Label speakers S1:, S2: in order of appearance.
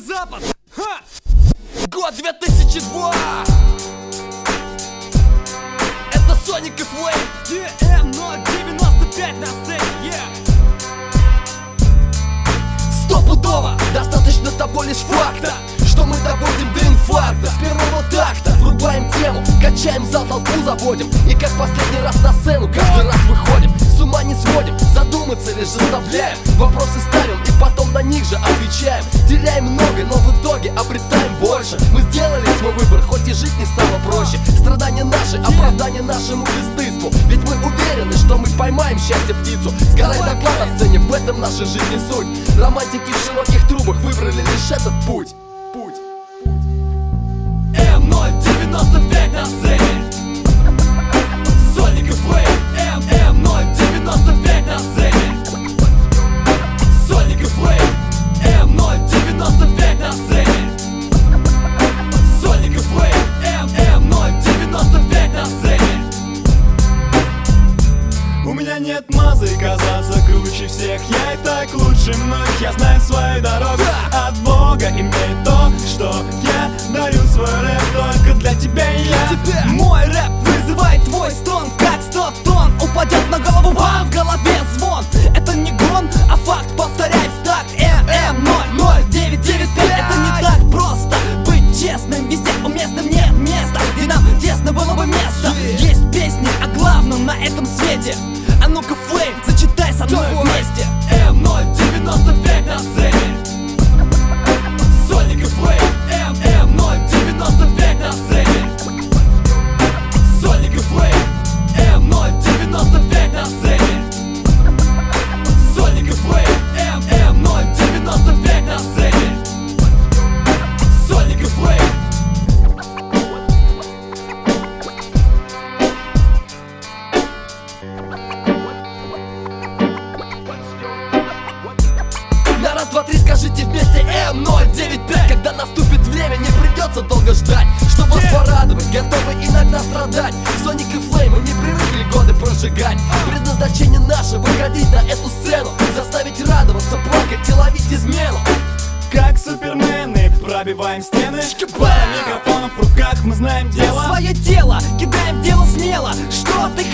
S1: Северо-запад. Год 2002. Это Sonic и Flame. EM095 на сцене. Стопудово достаточно того лишь факта, что мы доводим до инфаркта. С первого такта врубаем тему, качаем зал, толпу заводим. И как последний раз на сцену каждый раз выходим. С ума не сводим, задуматься лишь заставляем. Вопросы ставим и потом на них же отвечаем. Теряем много, но в итоге обретаем больше. Мы сделали свой выбор, хоть и жить не стало проще. Страдания наши, оправдание нашему бесстыдству. Ведь мы уверены, что мы поймаем счастье птицу. Сгорай доклад на сцене, в этом наша жизнь и суть. Романтики в широких трубах выбрали лишь этот путь. М095 на сцене. Sonic и Flame. М095 на сцене. Sonic и Flame. М095 на сцене. Sonic и Flame. М095 на сцене.
S2: У меня нет мазы казаться круче всех. Я и так лучше многих, я знаю свою дорогу. От Бога имею то, что я дарю свой рэп только для тебя и я.
S1: Мой рэп вызывает твой стон, как 100 тонн упадет на голову, вам в голове звон. Это не гон, а факт, повторяй в такт. ММ00995. Это не так просто быть честным, везде уместным нет места, где нам тесно было бы место. Есть песни о главном на этом свете. А ну-ка, Flame, зачитай со мной вместе. М095 на сцене. Sonic и Flame. М095 на сцене. Sonic и Flame. М095 на сцене. Sonic и Flame. М095 на сцене. Sonic и Flame. На раз, два, три скажите вместе М095. Когда наступит время, не придется долго ждать, чтобы вас порадовать, готовы иногда страдать. Sonic и Flame, мы не привыкли годы прожигать. Предназначение наше — выходить на эту сцену, заставить радоваться, плакать и ловить измену.
S2: Как супермены пробиваем стены. Пара микрофонов в руках, мы знаем дело.
S1: Свое тело кидаем в дело смело. Что ты